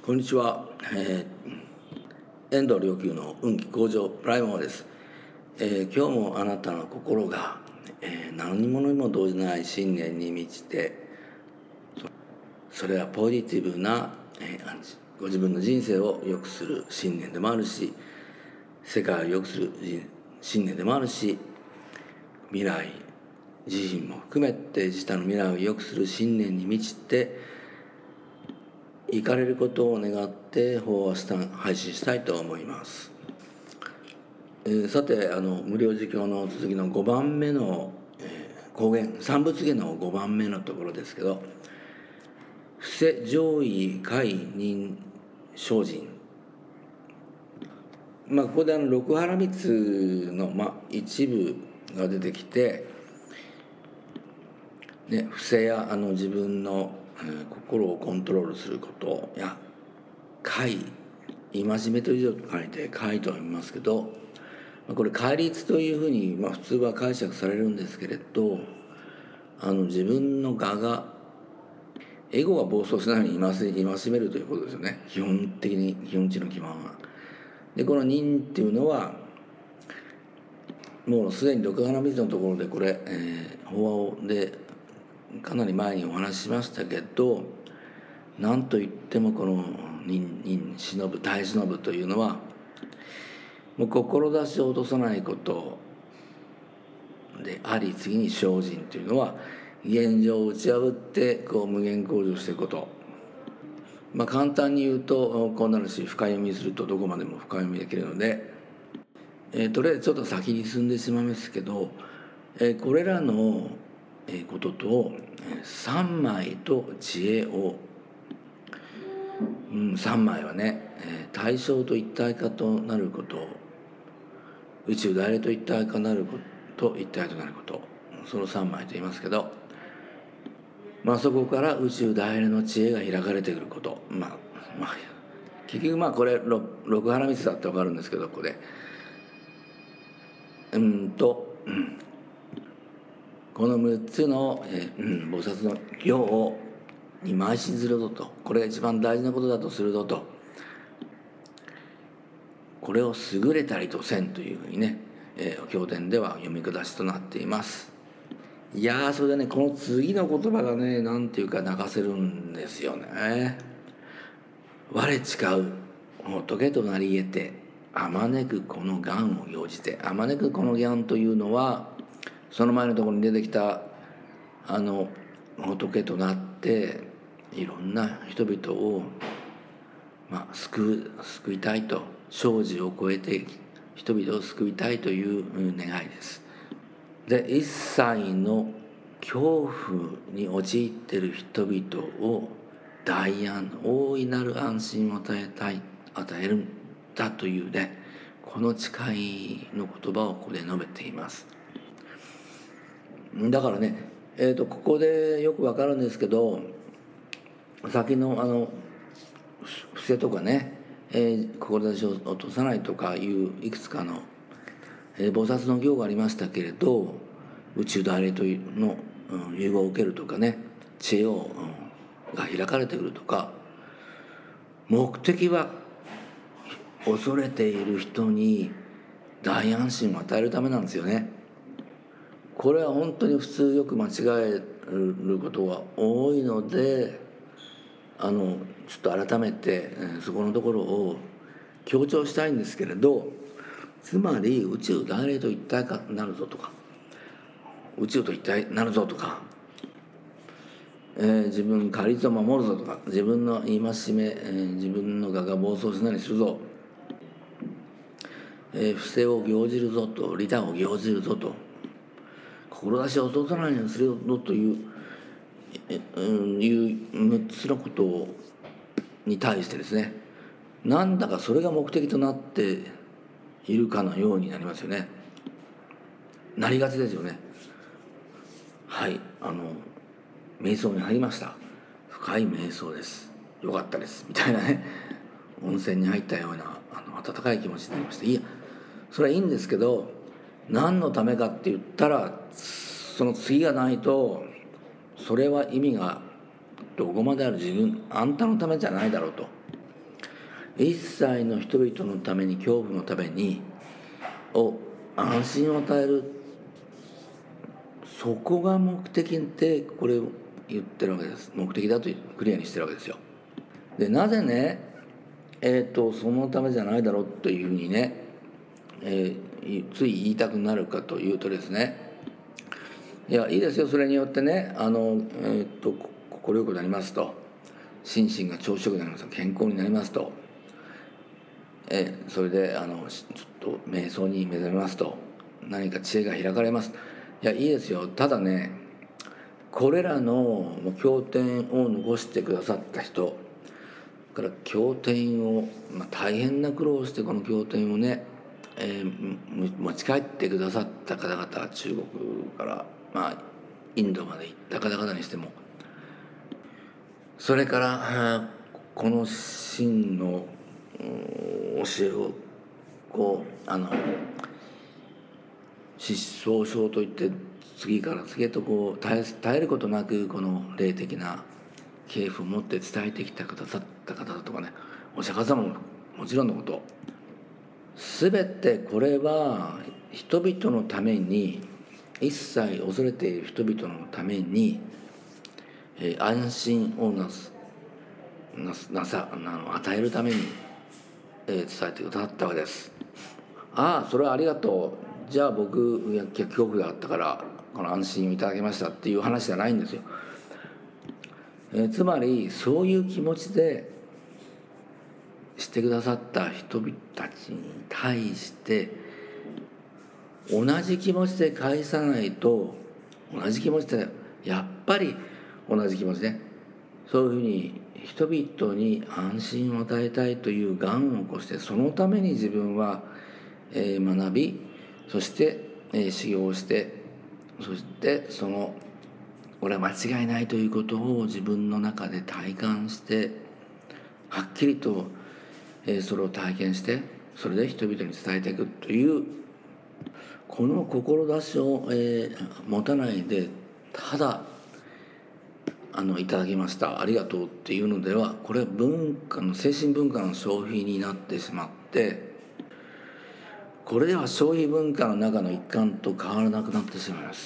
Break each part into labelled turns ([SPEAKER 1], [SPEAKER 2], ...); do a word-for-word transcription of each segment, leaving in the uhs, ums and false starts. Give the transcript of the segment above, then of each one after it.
[SPEAKER 1] こんにちは、えー、遠藤良久の運気向上プライモアです、えー、今日もあなたの心が、えー、何者にも動じない信念に満ちて、それはポジティブな、えー、ご自分の人生を良くする信念でもあるし、世界を良くする信念でもあるし、未来自身も含めて自他の未来を良くする信念に満ちて行かれることを願って法話した配信したいと思います。えー、さてあの無料自供の続きのごばんめの、えー、講言三仏下のごばんめのところですけど、伏せ上位戒人精進、まあここであの六波羅蜜の、まあ、一部が出てきて、ね、伏せやあの自分の心をコントロールすることや戒、戒めという字を書いて戒と読みますけど、これ戒律というふうに、まあ、普通は解釈されるんですけれど、あの自分の我がエゴが暴走しないように戒めるということですよね。基本的に基本値の基盤は。でこの忍っていうのはもうすでに六波羅蜜のところでこれ、えー、法話でかなり前にお話ししましたけど、何といってもこの忍忍忍ぶ耐え忍ぶというのはもう志を落とさないことであり、次に精進というのは現状を打ち破ってこう無限向上していくこと。まあ簡単に言うとこうなるし、深読みするとどこまでも深読みできるので、えー、とりあえずちょっと先に進んでしまいますけど、えー、これらのことと三昧と知恵を、うん、三昧はね、対象と一体化となること、宇宙大霊と一体化なることと一体となること、その三昧と言いますけど、まあそこから宇宙大霊の知恵が開かれてくること、まあ、まあ、結局まあこれ六波羅蜜だって分かるんですけど、ここでうんと、うんこのむっつの、えーうん、菩薩の行をに邁進するぞと、これが一番大事なことだとするぞと、これを優れたりとせんというふうにね、えー、経典では読み下しとなっています。いやーそれでね、この次の言葉がね、なんていうか泣かせるんですよね。我誓う仏となり得てあまねくこの願を行じて、あまねくこの願というのはその前のところに出てきたあの仏となっていろんな人々を、まあ、救う救いたいと、生死を超えて人々を救いたいという願いです。で一切の恐怖に陥っている人々を大安、大いなる安心を与えたい、与えるんだというね、この誓いの言葉をここで述べています。だからね、えーと、ここでよくわかるんですけど、先のあの伏せとかね、えー、志を落とさないとかいういくつかの、えー、菩薩の行がありましたけれど、宇宙大霊というの、うん、融合を受けるとかね、知恵を、うん、が開かれてくるとか、目的は恐れている人に大安心を与えるためなんですよね。これは本当に普通よく間違えることが多いので、あのちょっと改めてそこのところを強調したいんですけれど、つまり宇宙大霊と一体化になるぞとか、宇宙と一体になるぞとか、えー、自分戒律を守るぞとか、自分の戒め、えー、自分の我が暴走しないようにするぞ、えー、不正を行じるぞと、利他を行じるぞと、志を落とさないようにするぞという、うん、いうむっつのことに対してですね、なんだかそれが目的となっているかのようになりますよね。なりがちですよね。はい、あの瞑想に入りました、深い瞑想です、よかったですみたいなね、温泉に入ったようなあの温かい気持ちになりました。いやそれはいいんですけど、何のためかって言ったら、その次がないとそれは意味がどこまである、自分あんたのためじゃないだろうと。 一切の人々のために、恐怖のためにを安心を与える、そこが目的でこれを言ってるわけです。目的だとクリアにしてるわけですよ。でなぜねえー、とそのためじゃないだろうというふうにね、えー、つい言いたくなるかというとですね、いやいいですよ、それによってねあの、えー、と心よくなりますと、心身が調子よくなりますと、健康になりますと、えー、それであのちょっと瞑想に目覚めますと、何か知恵が開かれます。いやいいですよ。ただね、これらの経典を残してくださった人から経典を、まあ、大変な苦労をしてこの経典をね、えー、持ち帰ってくださった方々、中国から、まあ、インドまで行った方々にしても、それからこの真の教えをこうあの失踪症といって次から次へとこう絶え、絶えることなくこの霊的な系譜を持って伝えてきたくださった方だとかね、お釈迦様ももちろんのこと、全てこれは人々のために、一切恐れている人々のために、えー、安心をなすなすなさあの与えるために、えー、伝えてくださったわけです。ああそれはありがとう、じゃあ僕いや恐怖があったからこの安心をいただきましたっていう話じゃないんですよ。えー、つまりそういう気持ちでしてくださった人々たちに対して同じ気持ちで返さないと、同じ気持ちでやっぱり同じ気持ちね、そういうふうに人々に安心を与えたいという願を起こして、そのために自分は、えー、学び、そして、えー、修行して、そしてそのこれは間違いないということを自分の中で体感して、はっきりと、えー、それを体験して、それで人々に伝えていくというこの志を、えー、持たないで、ただあのいただきましたありがとうっていうのでは、これは文化の精神文化の消費になってしまって、これでは消費文化の中の一環と変わらなくなってしまいます。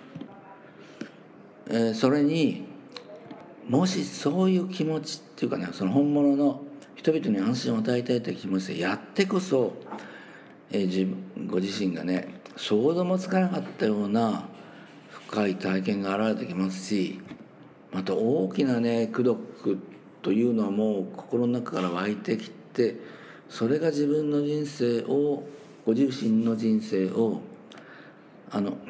[SPEAKER 1] えー、それにもしそういう気持ちっていうかね、その本物の人々に安心を与えたいという気持ちでやってこそ、えー、自分ご自身がね想像もつかなかったような深い体験が現れてきますし、また大きなね功徳というのはもう心の中から湧いてきて、それが自分の人生を、ご自身の人生をあの、うん、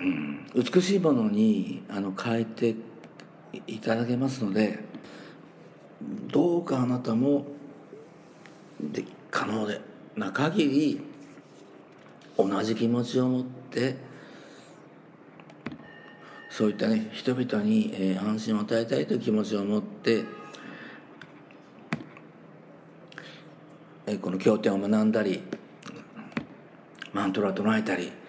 [SPEAKER 1] 美しいものにあの変えていただけますので、どうかあなたもで可能でな限り同じ気持ちを持って、そういったね人々に、えー、安心を与えたいという気持ちを持って、えー、この経典を学んだり、マントラを唱えたり、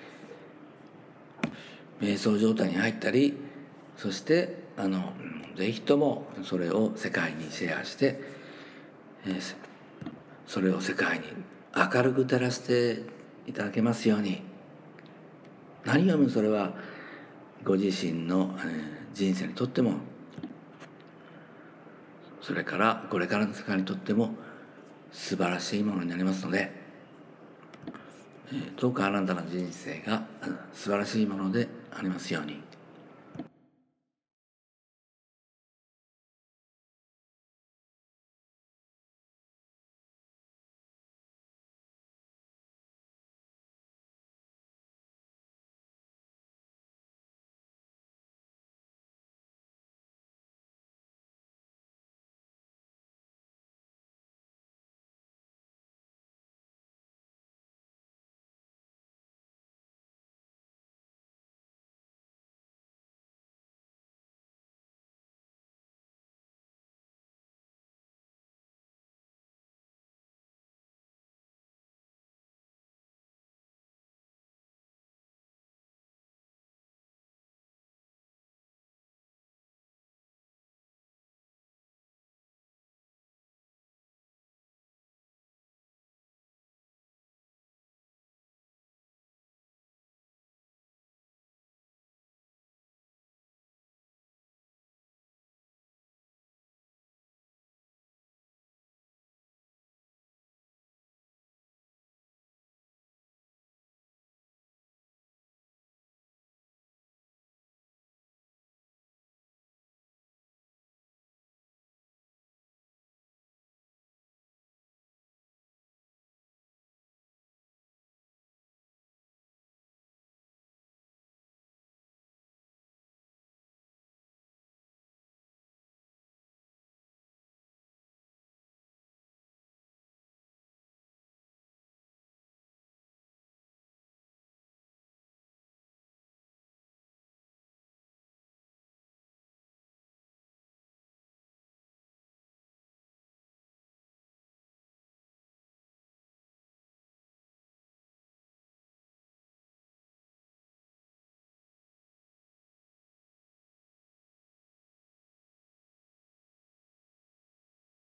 [SPEAKER 1] 瞑想状態に入ったり、そしてあのぜひともそれを世界にシェアして、えー、それを世界に明るく照らしていただけますように。何よりもそれはご自身の、えー、人生にとっても、それからこれからの世界にとっても素晴らしいものになりますので、えー、どうかあなたの人生が素晴らしいものでありますように。